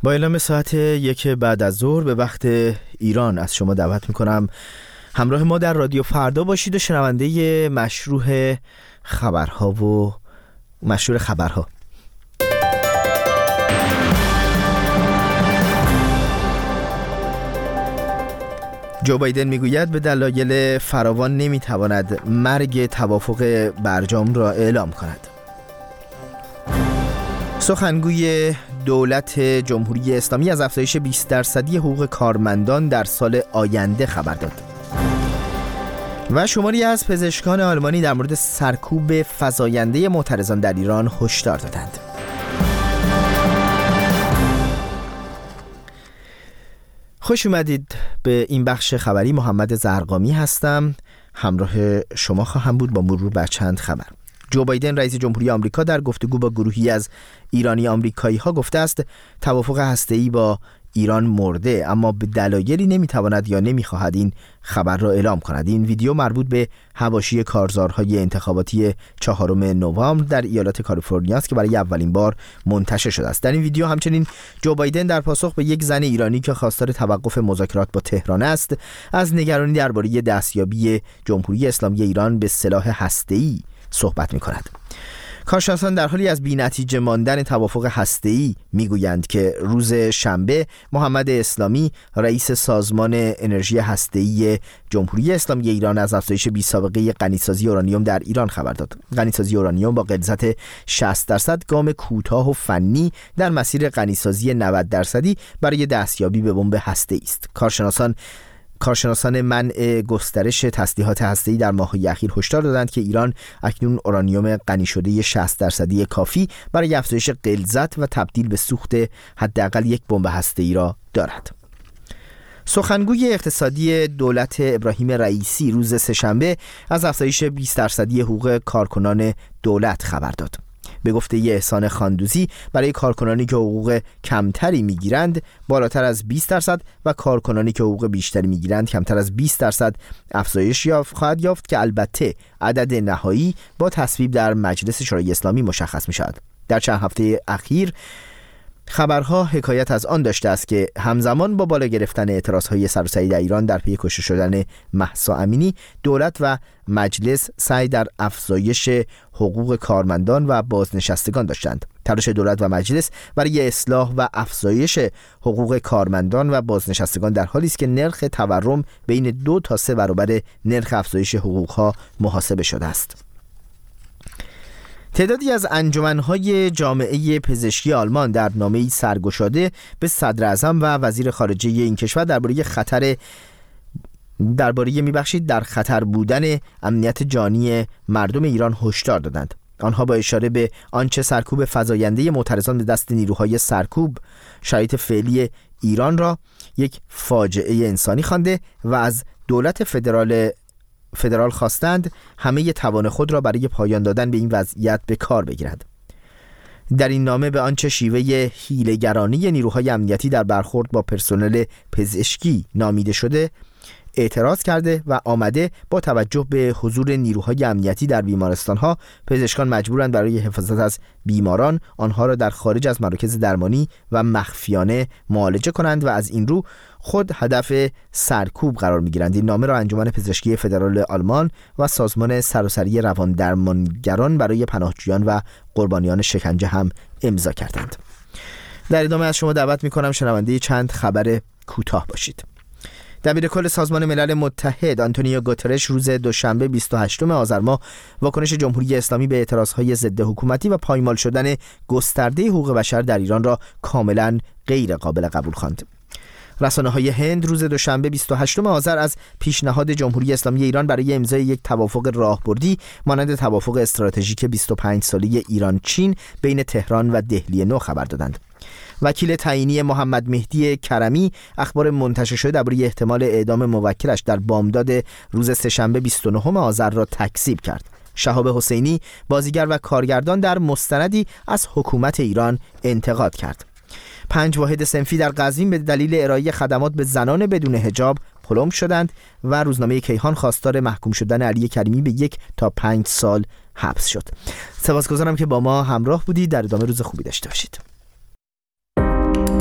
با اعلام ساعت 1 بعد از ظهر به وقت ایران از شما دعوت میکنم همراه ما در رادیو فردا باشید و شنونده مشروع خبرها. جو بایدن میگوید به دلایل فراوان نمیتواند مرگ توافق برجام را اعلام کند. سخنگوی دولت جمهوری اسلامی از افزایش 20% حقوق کارمندان در سال آینده خبر داد. و شماری از پزشکان آلمانی در مورد سرکوب فزاینده معترضان در ایران هشدار دادند. خوش اومدید به این بخش خبری. محمد زرقامی هستم، همراه شما خواهم بود با مرور بر چند خبر. جو بایدن رئیس جمهوری آمریکا در گفتگو با گروهی از ایرانی آمریکایی ها گفته است توافق هسته‌ای با ایران مرده، اما به دلایلی نمیتواند یا نمیخواهد این خبر را اعلام کند. این ویدیو مربوط به حواشی کارزارهای انتخاباتی 4 نوامبر در ایالت کالیفرنیا است که برای اولین بار منتشر شده است. در این ویدیو همچنین جو بایدن در پاسخ به یک زن ایرانی که خواستار توقف مذاکرات با تهران است، از نگرانی درباره دستیابی جمهوری اسلامی ایران به سلاح هسته‌ای صحبت می‌کند. کارشناسان در حالی از بی‌نتیجه ماندن توافق هسته‌ای میگویند که روز شنبه محمد اسلامی رئیس سازمان انرژی هسته‌ای جمهوری اسلامی ایران از افزایش بی‌سابقه غنیسازی اورانیوم در ایران خبر داد. غنیسازی اورانیوم با غلظت 60% گام کوتاه و فنی در مسیر غنیسازی 90% برای دستیابی به بمب هسته‌ای است. کارشناسان منع گسترش تسلیحات هسته‌ای در ماه‌های اخیر هشدار دادند که ایران اکنون اورانیوم غنی شده 60% کافی برای افزایش غلظت و تبدیل به سوخت حداقل یک بمب هسته‌ای را دارد. سخنگوی اقتصادی دولت ابراهیم رئیسی روز سه‌شنبه از افزایش 20% حقوق کارکنان دولت خبر داد. به گفته احسان خاندوزی برای کارکنانی که حقوق کمتری میگیرند بالاتر از 20% و کارکنانی که حقوق بیشتری میگیرند کمتر از 20% افزایش خواهد یافت که البته عدد نهایی با تصویب در مجلس شورای اسلامی مشخص می شود. در چند هفته اخیر خبرها حکایت از آن داشته است که همزمان با بالا گرفتن اعتراضهای سراسری در ایران در پی کشته شدن مهسا امینی، دولت و مجلس سعی در افزایش حقوق کارمندان و بازنشستگان داشتند. تلاش دولت و مجلس برای اصلاح و افزایش حقوق کارمندان و بازنشستگان در حالی است که نرخ تورم بین 2 تا 3 برابر نرخ افزایش حقوقها محاسبه شده است. تعدادی از انجمن‌های جامعه پزشکی آلمان در نامه‌ای سرگشاده به صدر اعظم و وزیر خارجه این کشور در خطر بودن امنیت جانی مردم ایران هشدار دادند. آنها با اشاره به آنچه سرکوب فزاینده معترضان به دست نیروهای سرکوب شرایط فعلی ایران را یک فاجعه انسانی خوانده و از دولت فدرال خواستند همه توان خود را برای پایان دادن به این وضعیت به کار بگیرد. در این نامه به آنچه شیوه حیله‌گرانی نیروهای امنیتی در برخورد با پرسنل پزشکی نامیده شده اعتراض کرده و آمده با توجه به حضور نیروهای امنیتی در بیمارستان‌ها، پزشکان مجبورند برای حفاظت از بیماران آنها را در خارج از مراکز درمانی و مخفیانه معالجه کنند و از این رو خود هدف سرکوب قرار می‌گیرند. این نامه را انجمن پزشکی فدرال آلمان و سازمان سراسری روان درمانگران برای پناهجویان و قربانیان شکنجه هم امضا کردند. در ادامه از شما دعوت می‌کنم شنونده چند خبر کوتاه باشید. دبیرکل سازمان ملل متحد آنتونیو گوترش روز دوشنبه 28 آذر ماه واکنش جمهوری اسلامی به اعتراضهای ضد حکومتی و پایمال شدن گسترده حقوق بشر در ایران را کاملا غیر قابل قبول خواند. رسانه‌های هند روز دوشنبه 28 آذر از پیشنهاد جمهوری اسلامی ایران برای امضای یک توافق راهبردی مانند توافق استراتژیک 25 ساله ایران چین بین تهران و دهلی نو خبر دادند. وکیل تعیینی محمد مهدی کرمی اخبار منتشر شده درباره احتمال اعدام موکلش در بامداد روز سه‌شنبه 29 آذر را تکذیب کرد. شهاب حسینی بازیگر و کارگردان در مستندی از حکومت ایران انتقاد کرد. 5 واحد صنفی در قزوین به دلیل ارائه خدمات به زنان بدون حجاب پلم شدند و روزنامه کیهان خواستار محکوم شدن علی کریمی به 1 تا 5 سال حبس شد. سپاسگزارم که با ما همراه بودید. در ادامه روز خوبی داشته باشید.